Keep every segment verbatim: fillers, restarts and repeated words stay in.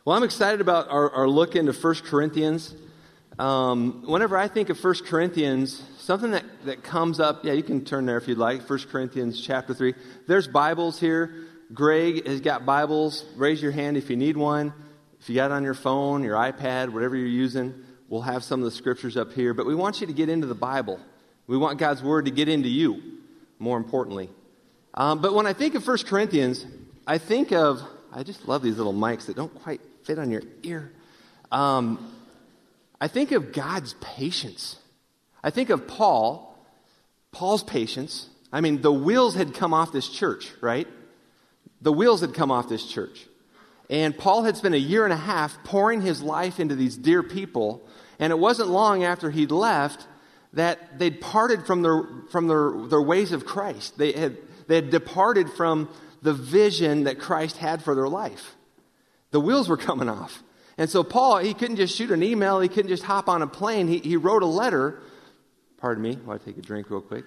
Well, I'm excited about our, our look into First Corinthians. Um, whenever I think of First Corinthians, something that, that comes up, yeah, you can turn there if you'd like, First Corinthians chapter three. There's Bibles here. Greg has got Bibles. Raise your hand if you need one. If you got it on your phone, your iPad, whatever you're using, we'll have some of the scriptures up here. But we want you to get into the Bible. We want God's Word to get into you, more importantly. Um, but when I think of First Corinthians, I think of, I just love these little mics that don't quite fit on your ear. Um, I think of God's patience. I think of Paul, Paul's patience. I mean, the wheels had come off this church, right? The wheels had come off this church. And Paul had spent a year and a half pouring his life into these dear people. And it wasn't long after he'd left that they'd parted from their from their, their ways of Christ. They had, they had departed from the vision that Christ had for their life. The wheels were coming off. And so Paul, he couldn't just shoot an email. He couldn't just hop on a plane. He, he wrote a letter. Pardon me while I take a drink real quick.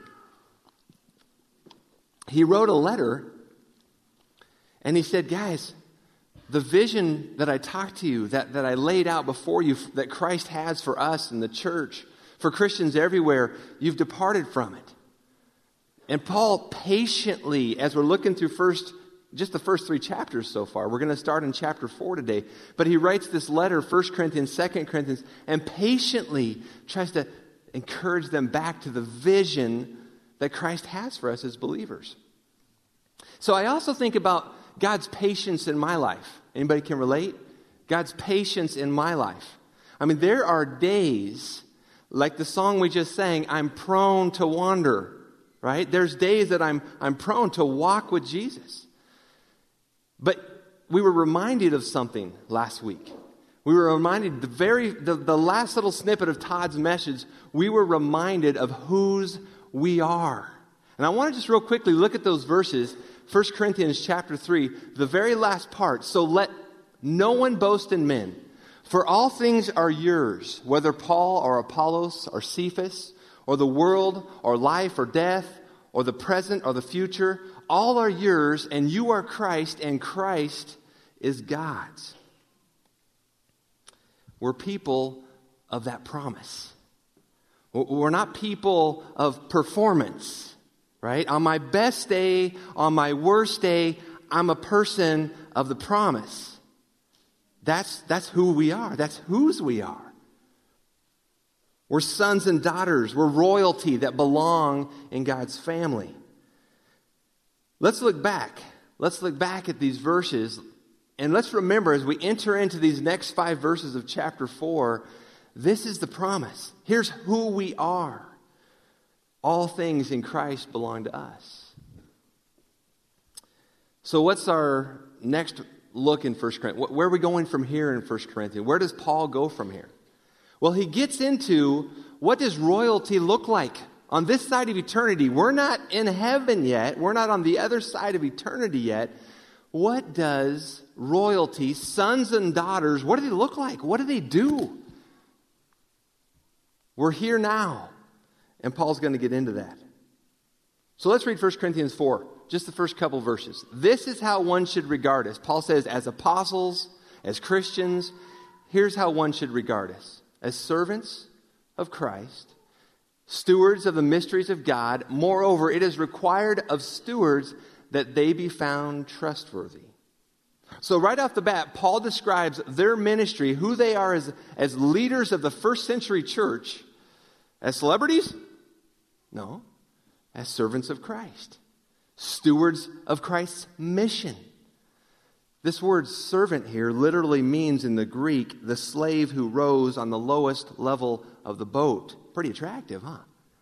He wrote a letter, and he said, guys, the vision that I talked to you, that, that I laid out before you, that Christ has for us in the church, for Christians everywhere, you've departed from it. And Paul patiently, as we're looking through first just the first three chapters so far. We're going to start in chapter four today. But he writes this letter, First Corinthians, Second Corinthians, and patiently tries to encourage them back to the vision that Christ has for us as believers. So I also think about God's patience in my life. Anybody can relate? God's patience in my life. I mean, there are days, like the song we just sang, I'm prone to wander, right? There's days that I'm I'm prone to walk with Jesus. But we were reminded of something last week. We were reminded, the very the, the last little snippet of Todd's message, we were reminded of whose we are. And I want to just real quickly look at those verses, First Corinthians chapter three, the very last part. So let no one boast in men, for all things are yours, whether Paul or Apollos or Cephas, or the world or life or death, or the present or the future, all are yours, and you are Christ, and Christ is God's. We're people of that promise. We're not people of performance, right? On my best day, on my worst day, I'm a person of the promise. That's, that's who we are. That's whose we are. We're sons and daughters. We're royalty that belong in God's family. Let's look back. Let's look back at these verses. And let's remember, as we enter into these next five verses of chapter four, this is the promise. Here's who we are. All things in Christ belong to us. So what's our next look in First Corinthians? Where are we going from here in First Corinthians? Where does Paul go from here? Well, he gets into what does royalty look like on this side of eternity. We're not in heaven yet. We're not on the other side of eternity yet. What does royalty, sons and daughters, what do they look like? What do they do? We're here now. And Paul's going to get into that. So let's read First Corinthians four, just the first couple verses. This is how one should regard us. Paul says, as apostles, as Christians, here's how one should regard us. As servants of Christ, stewards of the mysteries of God. Moreover, it is required of stewards that they be found trustworthy. So right off the bat, Paul describes their ministry, who they are as, as leaders of the first century church, as celebrities? No, as servants of Christ. Stewards of Christ's mission. This word servant here literally means in the Greek, the slave who rows on the lowest level of the boat. Pretty attractive, huh?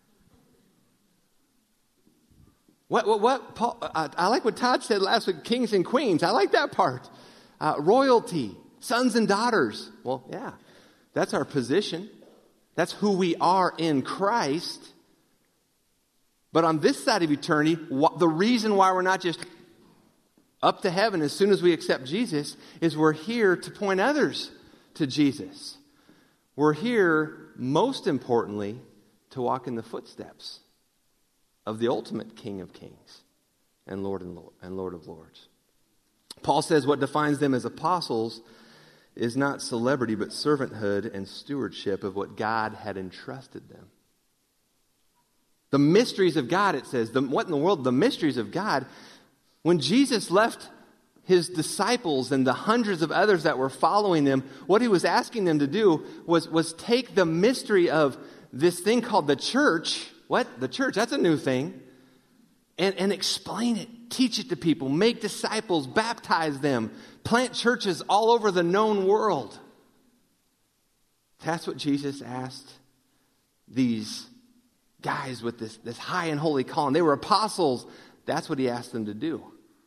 What, what, what, Paul, I, I like what Todd said last week, kings and queens. I like that part. Uh, royalty, sons and daughters. Well, yeah, that's our position. That's who we are in Christ. But on this side of eternity, wh- the reason why we're not just up to heaven as soon as we accept Jesus is we're here to point others to Jesus. We're here, most importantly, to walk in the footsteps of the ultimate King of Kings and Lord and Lord, and Lord of Lords. Paul says what defines them as apostles is not celebrity, but servanthood and stewardship of what God had entrusted them. The mysteries of God, it says. The, what in the world? The mysteries of God. When Jesus left his disciples and the hundreds of others that were following them, what he was asking them to do was, was take the mystery of this thing called the church. What? The church, that's a new thing. And, and explain it. Teach it to people. Make disciples. Baptize them. Plant churches all over the known world. That's what Jesus asked these guys with this, this high and holy calling. They were apostles. That's what he asked them to do.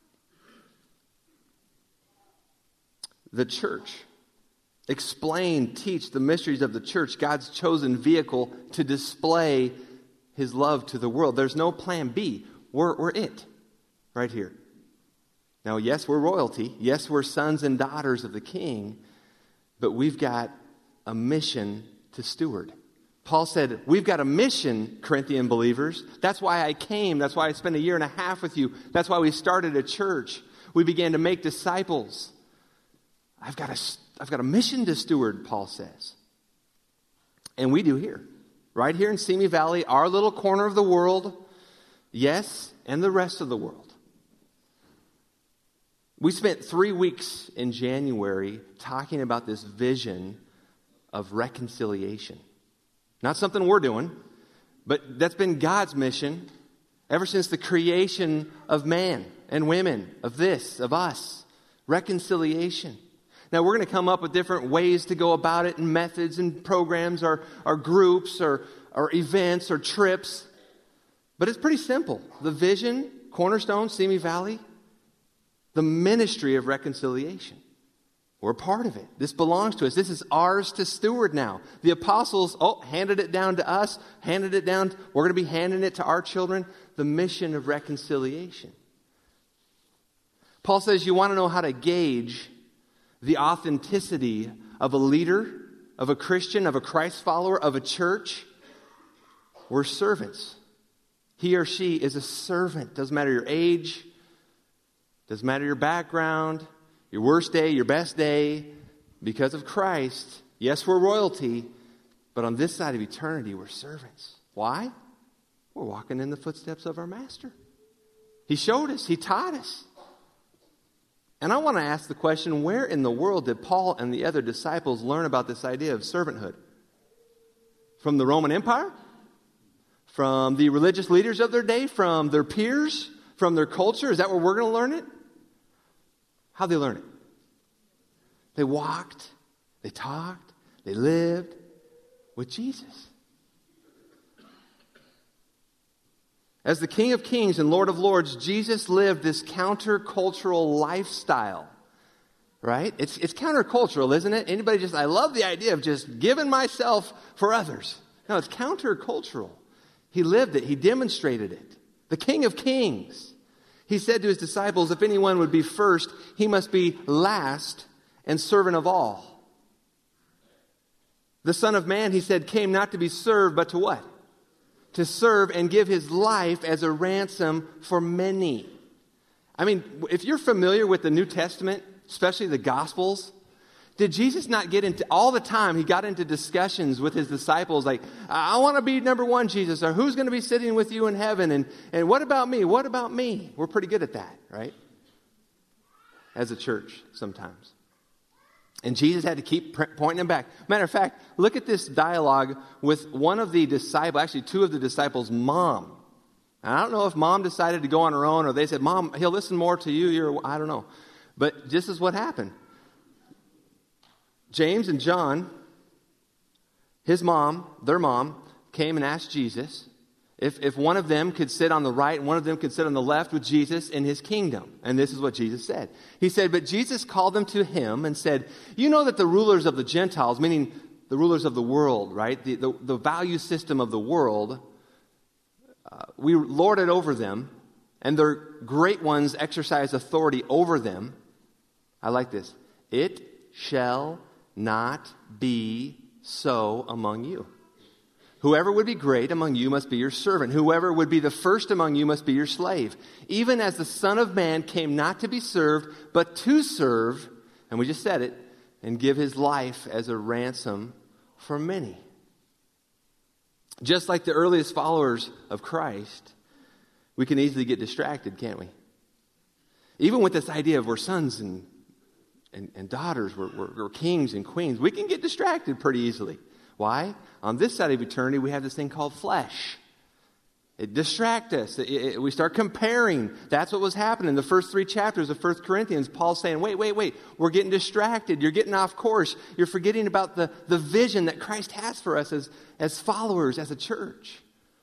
The church. Explain, teach the mysteries of the church, God's chosen vehicle to display his love to the world. There's no plan B. We're, we're it right here. Now, yes, we're royalty. Yes, we're sons and daughters of the King, but we've got a mission to steward. Paul said, we've got a mission, Corinthian believers. That's why I came. That's why I spent a year and a half with you. That's why we started a church. We began to make disciples. I've got a, I've got a mission to steward, Paul says. And we do here. Right here in Simi Valley, our little corner of the world. Yes, and the rest of the world. We spent three weeks in January talking about this vision of reconciliation. Not something we're doing, but that's been God's mission ever since the creation of man and women, of this, of us. Reconciliation. Now, we're going to come up with different ways to go about it, and methods and programs or, or groups or, or events or trips. But it's pretty simple. The vision, Cornerstone, Simi Valley, the ministry of reconciliation. We're part of it. This belongs to us. This is ours to steward now. The apostles, oh, handed it down to us, handed it down. We're going to be handing it to our children. The mission of reconciliation. Paul says you want to know how to gauge the authenticity of a leader, of a Christian, of a Christ follower, of a church. We're servants. He or she is a servant. Doesn't matter your age. Doesn't matter your background. Your worst day, your best day. Because of Christ. Yes, we're royalty. But on this side of eternity, we're servants. Why? We're walking in the footsteps of our Master. He showed us. He taught us. And I want to ask the question, where in the world did Paul and the other disciples learn about this idea of servanthood? From the Roman Empire? From the religious leaders of their day? From their peers? From their culture? Is that where we're going to learn it? How'd they learn it? They walked, they talked, they lived with Jesus. As the King of Kings and Lord of Lords, Jesus lived this countercultural lifestyle, right? It's, it's countercultural, isn't it? Anybody just, I love the idea of just giving myself for others. No, it's countercultural. He lived it. He demonstrated it. The King of Kings. He said to his disciples, if anyone would be first, he must be last and servant of all. The Son of Man, he said, came not to be served, but to what? To serve and give his life as a ransom for many. I mean, if you're familiar with the New Testament, especially the Gospels, did Jesus not get into, all the time, he got into discussions with his disciples like, I want to be number one, Jesus, or who's going to be sitting with you in heaven, and, and what about me? What about me? We're pretty good at that, right? As a church, sometimes. And Jesus had to keep pointing them back. Matter of fact, look at this dialogue with one of the disciples, actually two of the disciples' mom. And I don't know if mom decided to go on her own, or they said, Mom, he'll listen more to you. You're, I don't know. But this is what happened. James and John, his mom, their mom, came and asked Jesus if, if one of them could sit on the right and one of them could sit on the left with Jesus in his kingdom. And this is what Jesus said. He said, but Jesus called them to him and said, you know that the rulers of the Gentiles, meaning the rulers of the world, right? The, the, the value system of the world, uh, we lord it over them, and their great ones exercise authority over them. I like this. It shall not be so among you. Whoever would be great among you must be your servant. Whoever would be the first among you must be your slave. Even as the Son of Man came not to be served, but to serve, and we just said it, and give his life as a ransom for many. Just like the earliest followers of Christ, we can easily get distracted, can't we? Even with this idea of we're sons and, and, and daughters, we're, we're, we're kings and queens, we can get distracted pretty easily. Why? On this side of eternity, we have this thing called flesh. It distracts us. It, it, we start comparing. That's what was happening in the first three chapters of First Corinthians. Paul's saying, wait, wait, wait. We're getting distracted. You're getting off course. You're forgetting about the, the vision that Christ has for us as, as followers, as a church.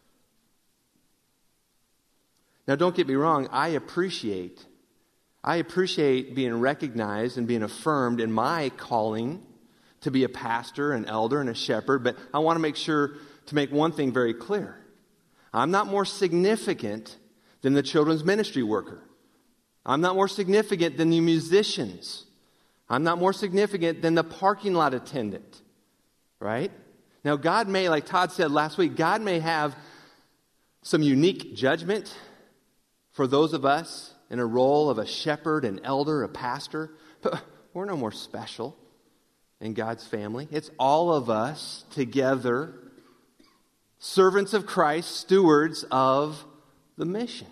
Now, don't get me wrong. I appreciate, I appreciate being recognized and being affirmed in my calling to be a pastor, an elder, and a shepherd. But I want to make sure to make one thing very clear. I'm not more significant than the children's ministry worker. I'm not more significant than the musicians. I'm not more significant than the parking lot attendant. Right? Now, God may, like Todd said last week, God may have some unique judgment for those of us in a role of a shepherd, an elder, a pastor. But we're no more special in God's family. It's all of us together, servants of Christ, stewards of the mission.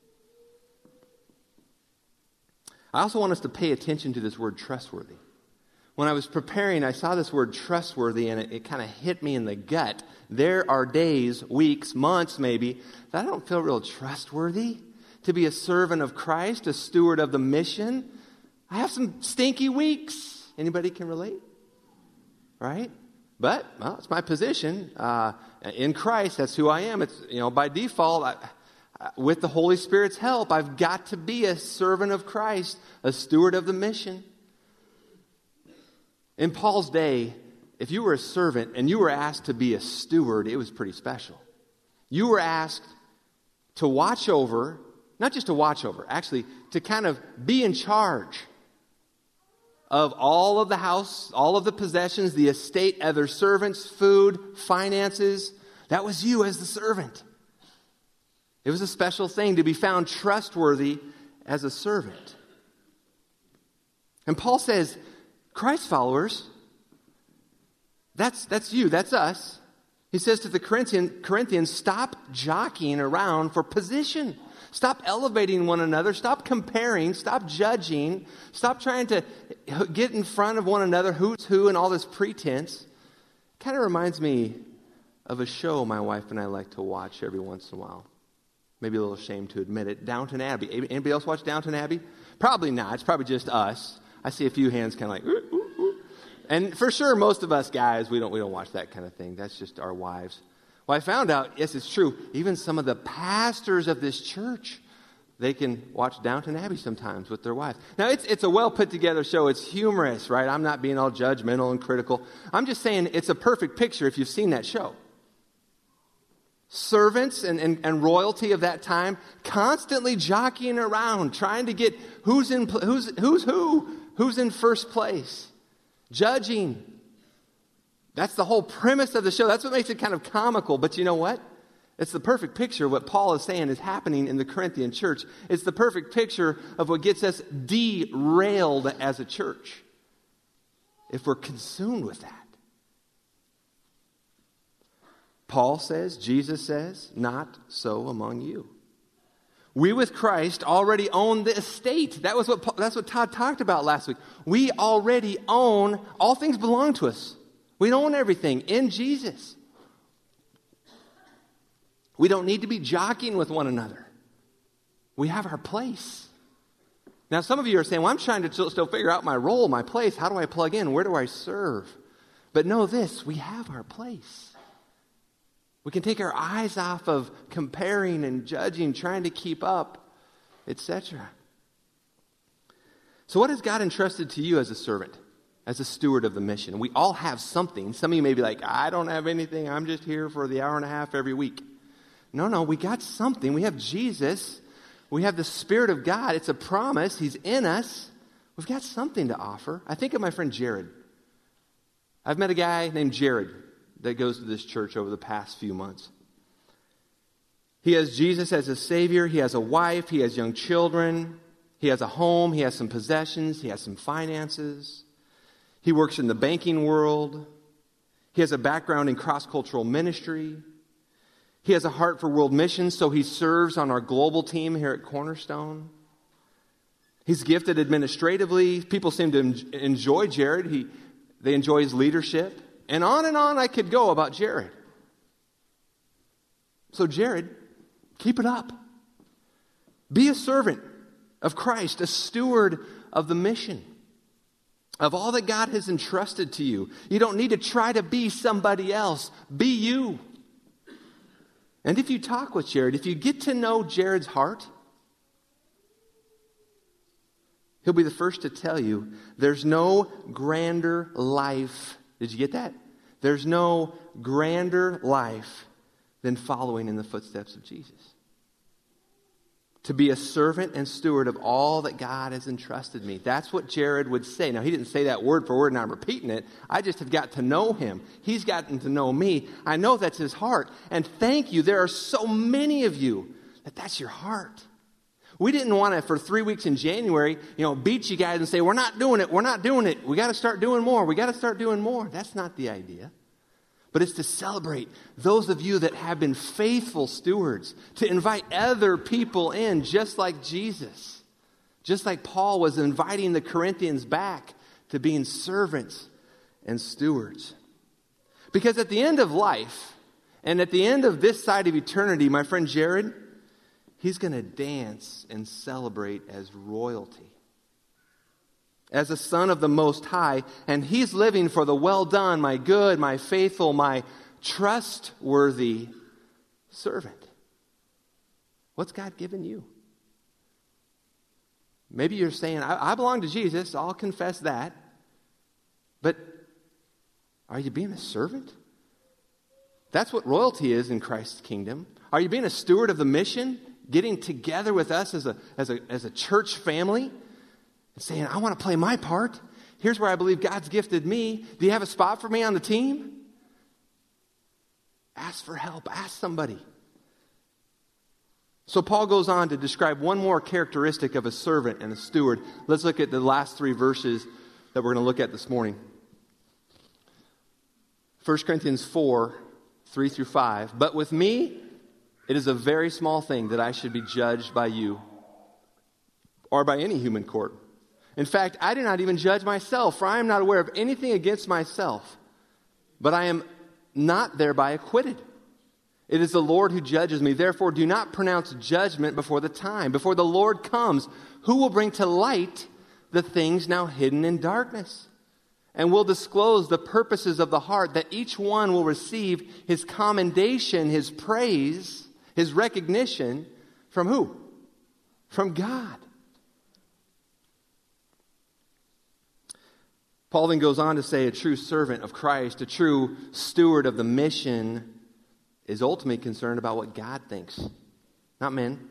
I also want us to pay attention to this word trustworthy. When I was preparing, I saw this word trustworthy, and it, it kind of hit me in the gut. There are days, weeks, months maybe, that I don't feel real trustworthy to be a servant of Christ, a steward of the mission. I have some stinky weeks. Anybody can relate? Right? But, well, it's my position. Uh, in Christ, that's who I am. It's, you know, by default, I, I, with the Holy Spirit's help, I've got to be a servant of Christ, a steward of the mission. In Paul's day, if you were a servant and you were asked to be a steward, it was pretty special. You were asked to watch over, not just to watch over, actually to kind of be in charge of all of the house, all of the possessions, the estate, other servants, food, finances. That was you as the servant. It was a special thing to be found trustworthy as a servant. And Paul says, Christ followers, that's, that's you, that's us. He says to the Corinthian, Corinthians, stop jockeying around for position. Stop elevating one another. Stop comparing. Stop judging. Stop trying to get in front of one another, who's who, and all this pretense. Kind of reminds me of a show my wife and I like to watch every once in a while. Maybe a little ashamed to admit it. Downton Abbey. Anybody else watch Downton Abbey? Probably not. It's probably just us. I see a few hands kind of like, ooh, ooh, ooh. And for sure, most of us guys, we don't we don't watch that kind of thing. That's just our wives. Well, I found out, yes, it's true, even some of the pastors of this church, they can watch Downton Abbey sometimes with their wives. Now, it's it's a well put together show. It's humorous, right? I'm not being all judgmental and critical. I'm just saying it's a perfect picture if you've seen that show. Servants and, and, and royalty of that time constantly jockeying around, trying to get who's in who's who's who, who's in first place, judging. That's the whole premise of the show. That's what makes it kind of comical. But you know what? It's the perfect picture of what Paul is saying is happening in the Corinthian church. It's the perfect picture of what gets us derailed as a church if we're consumed with that. Paul says, Jesus says, not so among you. We with Christ already own the estate. That was what that's what Todd talked about last week. We already own, all things belong to us. We own everything in Jesus. We don't need to be jockeying with one another. We have our place. Now, some of you are saying, well, I'm trying to still, still figure out my role, my place. How do I plug in? Where do I serve? But know this, we have our place. We can take our eyes off of comparing and judging, trying to keep up, et cetera. So what has God entrusted to you as a servant, as a steward of the mission? We all have something. Some of you may be like, I don't have anything. I'm just here for the hour and a half every week. No, no, we got something. We have Jesus. We have the Spirit of God. It's a promise. He's in us. We've got something to offer. I think of my friend Jared. I've met a guy named Jared that goes to this church over the past few months. He has Jesus as a Savior. He has a wife. He has young children. He has a home. He has some possessions. He has some finances. He works in the banking world. He has a background in cross-cultural ministry. He has a heart for world missions, so he serves on our global team here at Cornerstone. He's gifted administratively. People seem to enjoy Jared. He, they enjoy his leadership. And on and on I could go about Jared. So Jared, keep it up. Be a servant of Christ, a steward of the mission, of all that God has entrusted to you. You don't need to try to be somebody else. Be you. And if you talk with Jared, if you get to know Jared's heart, he'll be the first to tell you there's no grander life. Did you get that? There's no grander life than following in the footsteps of Jesus. To be a servant and steward of all that God has entrusted me. That's what Jared would say. Now, he didn't say that word for word, and I'm repeating it. I just have got to know him. He's gotten to know me. I know that's his heart. And thank you. There are so many of you that that's your heart. We didn't want to, for three weeks in January, you know, beat you guys and say, we're not doing it. We're not doing it. We got to start doing more. We got to start doing more. That's not the idea. But it's to celebrate those of you that have been faithful stewards, to invite other people in just like Jesus, just like Paul was inviting the Corinthians back to being servants and stewards. Because at the end of life, and at the end of this side of eternity, my friend Jared, he's going to dance and celebrate as royalty, as a son of the Most High, and he's living for the well done, my good, my faithful, my trustworthy servant. What's God given you? Maybe you're saying, I, I belong to Jesus, I'll confess that. But are you being a servant? That's what royalty is in Christ's kingdom. Are you being a steward of the mission? Getting together with us as a, as a, as a church family? And saying, I want to play my part. Here's where I believe God's gifted me. Do you have a spot for me on the team? Ask for help. Ask somebody. So Paul goes on to describe one more characteristic of a servant and a steward. Let's look at the last three verses that we're going to look at this morning. First Corinthians four, three through five. But with me, it is a very small thing that I should be judged by you or by any human court. In fact, I do not even judge myself, for I am not aware of anything against myself, but I am not thereby acquitted. It is the Lord who judges me. Therefore, do not pronounce judgment before the time, before the Lord comes, who will bring to light the things now hidden in darkness, and will disclose the purposes of the heart, that each one will receive his commendation, his praise, his recognition from who? From God. Paul then goes on to say a true servant of Christ, a true steward of the mission, is ultimately concerned about what God thinks, not men.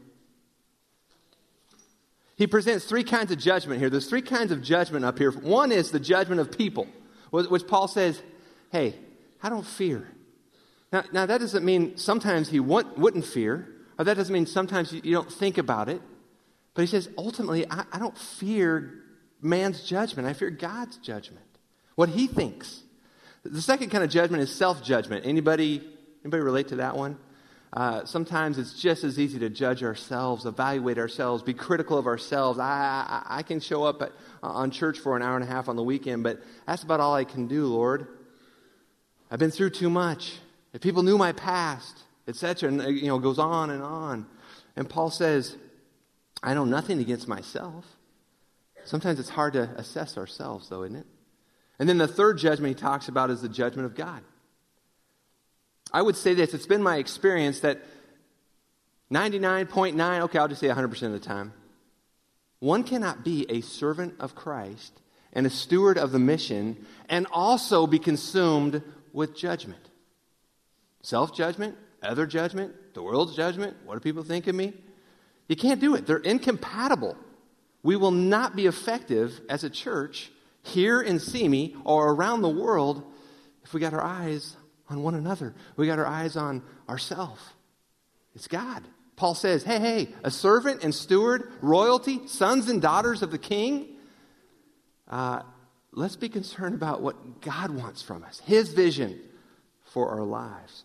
He presents three kinds of judgment here. There's three kinds of judgment up here. One is the judgment of people, which Paul says, hey, I don't fear. Now, now that doesn't mean sometimes he wouldn't fear, or that doesn't mean sometimes you don't think about it. But he says, ultimately, I, I don't fear man's judgment. I fear God's judgment, what he thinks. The second kind of judgment is self-judgment. Anybody, anybody relate to that one? Uh, sometimes it's just as easy to judge ourselves, evaluate ourselves, be critical of ourselves. I, I, I can show up at, on church for an hour and a half on the weekend, but that's about all I can do, Lord. I've been through too much. If people knew my past, et cetera, and you know, goes on and on. And Paul says, I know nothing against myself. Sometimes it's hard to assess ourselves, though, isn't it? And then the third judgment he talks about is the judgment of God. I would say this, it's been my experience that ninety-nine point nine, okay, I'll just say one hundred percent of the time, one cannot be a servant of Christ and a steward of the mission and also be consumed with judgment. Self-judgment, other judgment, the world's judgment, what do people think of me? You can't do it. They're incompatible. We will not be effective as a church here in Simi or around the world if we got our eyes on one another. We got our eyes on ourselves. It's God. Paul says, hey, hey, a servant and steward, royalty, sons and daughters of the king. Uh, let's be concerned about what God wants from us, his vision for our lives.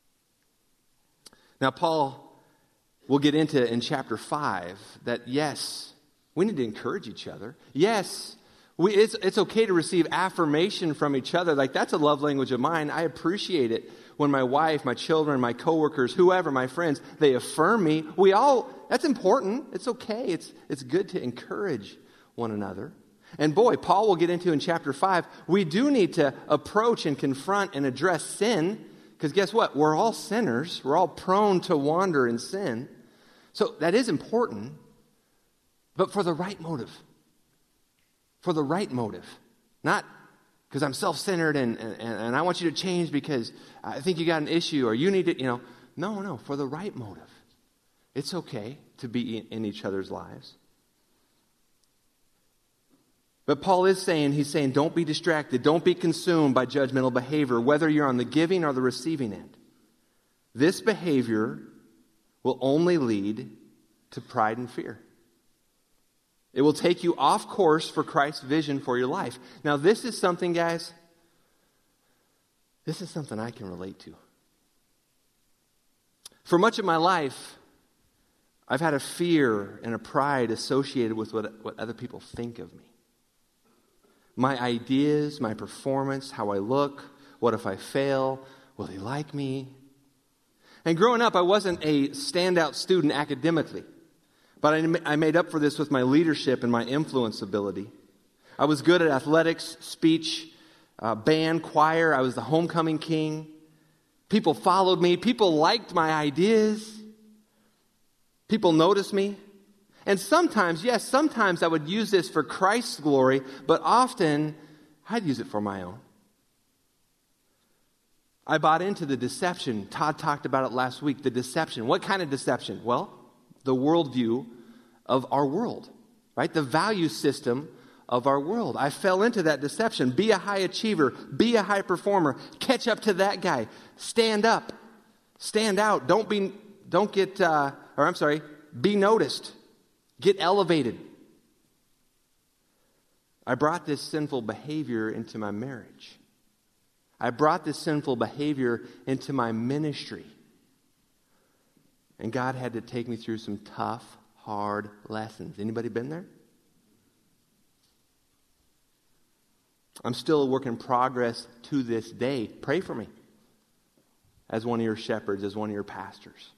Now, Paul will get into in chapter five that, yes, we need to encourage each other. Yes, we, it's, it's okay to receive affirmation from each other. Like, that's a love language of mine. I appreciate it when my wife, my children, my coworkers, whoever, my friends, they affirm me. We all, that's important. It's okay. It's, it's good to encourage one another. And boy, Paul will get into in chapter five, we do need to approach and confront and address sin, because guess what? We're all sinners. We're all prone to wander in sin. So that is important, but for the right motive. For the right motive. Not because I'm self-centered and, and, and I want you to change because I think you got an issue or you need to, you know. No, no, for the right motive. It's okay to be in, in each other's lives. But Paul is saying, he's saying, don't be distracted. Don't be consumed by judgmental behavior, whether you're on the giving or the receiving end. This behavior will only lead to pride and fear. It will take you off course for Christ's vision for your life. Now, this is something, guys, this is something I can relate to. For much of my life, I've had a fear and a pride associated with what, what other people think of me. My ideas, my performance, how I look, what if I fail, will they like me? And growing up, I wasn't a standout student academically, but I made up for this with my leadership and my influence ability. I was good at athletics, speech, uh, band, choir. I was the homecoming king. People followed me. People liked my ideas. People noticed me. And sometimes, yes, sometimes I would use this for Christ's glory, but often I'd use it for my own. I bought into the deception. Todd talked about it last week, the deception. What kind of deception? Well, the worldview of our world, right? The value system of our world. I fell into that deception. Be a high achiever. Be a high performer. Catch up to that guy. Stand up. Stand out. Don't be, don't get, uh, or I'm sorry, be noticed. Get elevated. I brought this sinful behavior into my marriage. I brought this sinful behavior into my ministry. And God had to take me through some tough, hard lessons. Anybody been there? I'm still a work in progress to this day. Pray for me as one of your shepherds, as one of your pastors.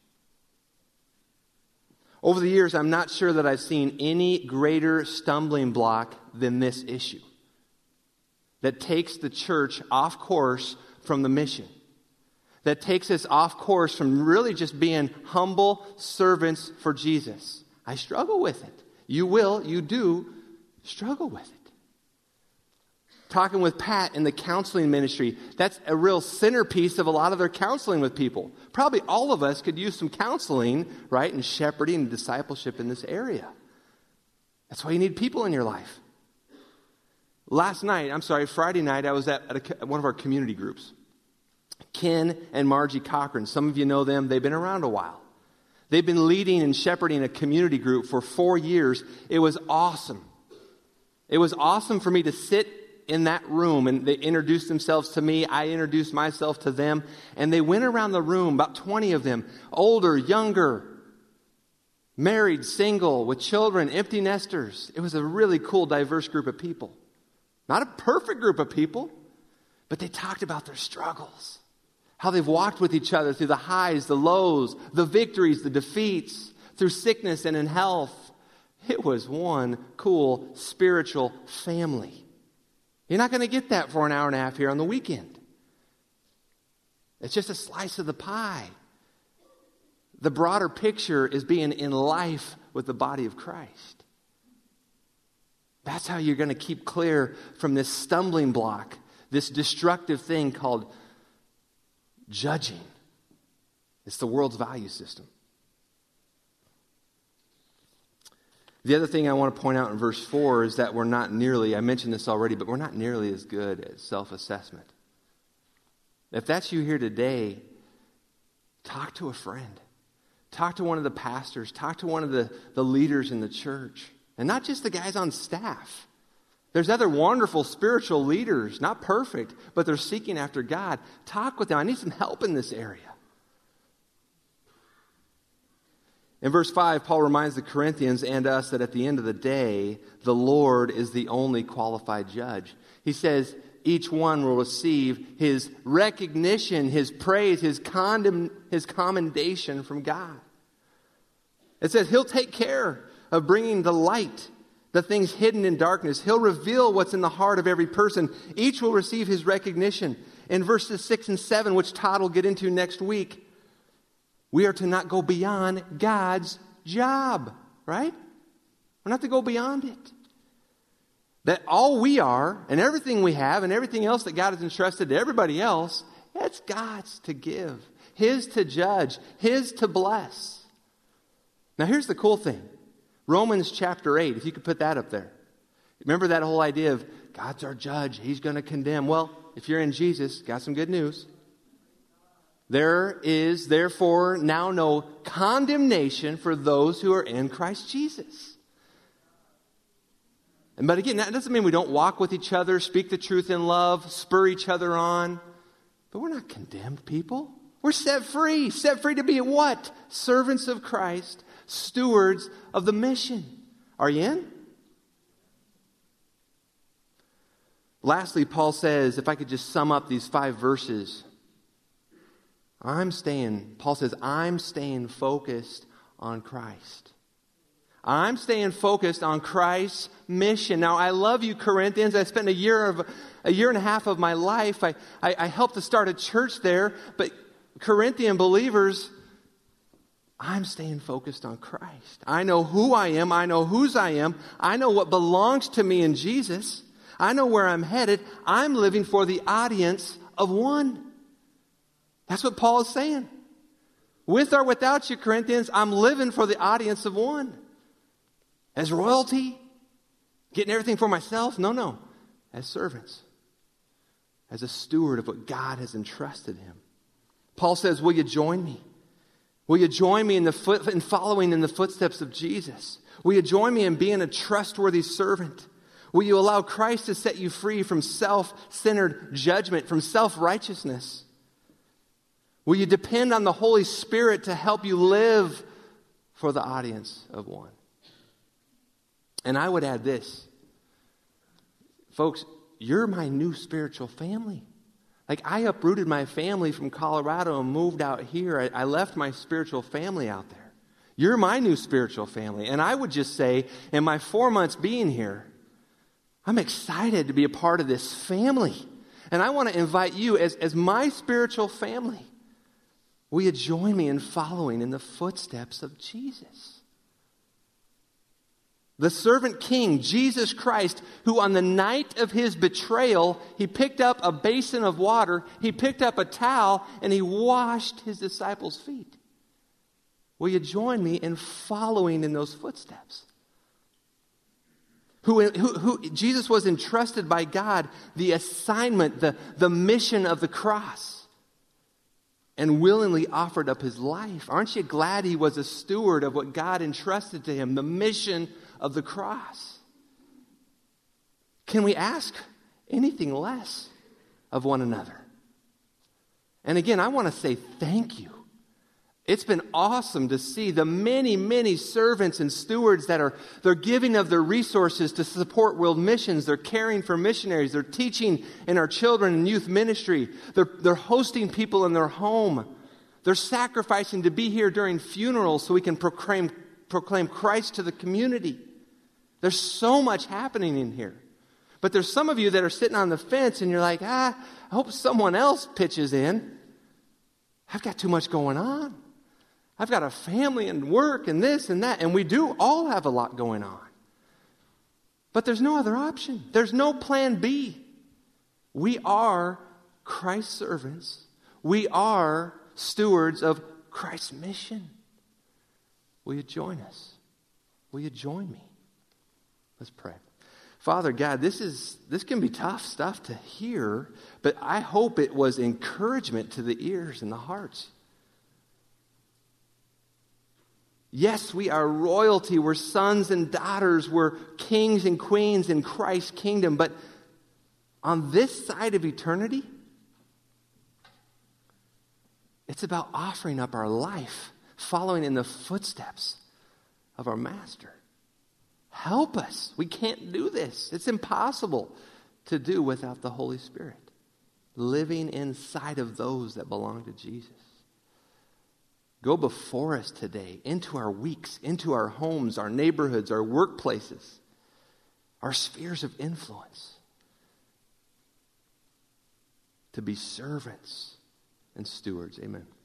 Over the years, I'm not sure that I've seen any greater stumbling block than this issue that takes the church off course from the mission, that takes us off course from really just being humble servants for Jesus. I struggle with it. You will, you do struggle with it. Talking with Pat in the counseling ministry, that's a real centerpiece of a lot of their counseling with people. Probably all of us could use some counseling, right, and shepherding and discipleship in this area. That's why you need people in your life. Last night, I'm sorry, Friday night, I was at, at a, one of our community groups. Ken and Margie Cochran, some of you know them, they've been around a while. They've been leading and shepherding a community group for four years. It was awesome. It was awesome for me to sit in that room, and they introduced themselves to me. I introduced myself to them, and they went around the room, about twenty of them, older, younger, married, single, with children, empty nesters. It was a really cool, diverse group of people. Not a perfect group of people, but they talked about their struggles, how they've walked with each other through the highs, the lows, the victories, the defeats, through sickness and in health. It was one cool spiritual family. You're not going to get that for an hour and a half here on the weekend. It's just a slice of the pie. The broader picture is being in life with the body of Christ. That's how you're going to keep clear from this stumbling block, this destructive thing called judging. It's the world's value system. The other thing I want to point out in verse four is that we're not nearly, I mentioned this already, but we're not nearly as good at self-assessment. If that's you here today, talk to a friend. Talk to one of the pastors. Talk to one of the, the leaders in the church. And not just the guys on staff. There's other wonderful spiritual leaders, not perfect, but they're seeking after God. Talk with them. I need some help in this area. In verse five, Paul reminds the Corinthians and us that at the end of the day, the Lord is the only qualified judge. He says each one will receive his recognition, his praise, his, condemn, his commendation from God. It says he'll take care of bringing the light, the things hidden in darkness. He'll reveal what's in the heart of every person. Each will receive his recognition. In verses six and seven, which Todd will get into next week, we are to not go beyond God's job, right? We're not to go beyond it. That all we are and everything we have and everything else that God has entrusted to everybody else, that's God's to give, His to judge, His to bless. Now here's the cool thing. Romans chapter eight, if you could put that up there. Remember that whole idea of God's our judge, He's going to condemn. Well, if you're in Jesus, got some good news. There is, therefore, now no condemnation for those who are in Christ Jesus. And but again, that doesn't mean we don't walk with each other, speak the truth in love, spur each other on. But we're not condemned people. We're set free. Set free to be what? Servants of Christ, stewards of the mission. Are you in? Lastly, Paul says, if I could just sum up these five verses, I'm staying, Paul says, I'm staying focused on Christ. I'm staying focused on Christ's mission. Now, I love you, Corinthians. I spent a year of a year and a half of my life. I, I, I helped to start a church there. But Corinthian believers, I'm staying focused on Christ. I know who I am. I know whose I am. I know what belongs to me in Jesus. I know where I'm headed. I'm living for the audience of one. That's what Paul is saying. With or without you, Corinthians, I'm living for the audience of one. As royalty, getting everything for myself? No, no. As servants. As a steward of what God has entrusted him. Paul says, will you join me? Will you join me in the foot, in following in the footsteps of Jesus? Will you join me in being a trustworthy servant? Will you allow Christ to set you free from self-centered judgment, from self-righteousness? Will you depend on the Holy Spirit to help you live for the audience of one? And I would add this. Folks, you're my new spiritual family. Like, I uprooted my family from Colorado and moved out here. I, I left my spiritual family out there. You're my new spiritual family. And I would just say, in my four months being here, I'm excited to be a part of this family. And I want to invite you as, as my spiritual family. Will you join me in following in the footsteps of Jesus? The servant king, Jesus Christ, who on the night of his betrayal, he picked up a basin of water, he picked up a towel, and he washed his disciples' feet. Will you join me in following in those footsteps? Who, who, who Jesus was entrusted by God the assignment, the, the mission of the cross, and willingly offered up his life. Aren't you glad he was a steward of what God entrusted to him, the mission of the cross? Can we ask anything less of one another? And again, I want to say thank you. It's been awesome to see the many, many servants and stewards that are, they're giving of their resources to support world missions. They're caring for missionaries. They're teaching in our children and youth ministry. They're, they're hosting people in their home. They're sacrificing to be here during funerals so we can proclaim, proclaim Christ to the community. There's so much happening in here. But there's some of you that are sitting on the fence and you're like, ah, I hope someone else pitches in. I've got too much going on. I've got a family and work and this and that. And we do all have a lot going on. But there's no other option. There's no plan B. We are Christ's servants. We are stewards of Christ's mission. Will you join us? Will you join me? Let's pray. Father God, this is this can be tough stuff to hear, but I hope it was encouragement to the ears and the hearts. Yes, we are royalty. We're sons and daughters. We're kings and queens in Christ's kingdom. But on this side of eternity, it's about offering up our life, following in the footsteps of our Master. Help us. We can't do this. It's impossible to do without the Holy Spirit living inside of those that belong to Jesus. Go before us today into our weeks, into our homes, our neighborhoods, our workplaces, our spheres of influence, to be servants and stewards. Amen.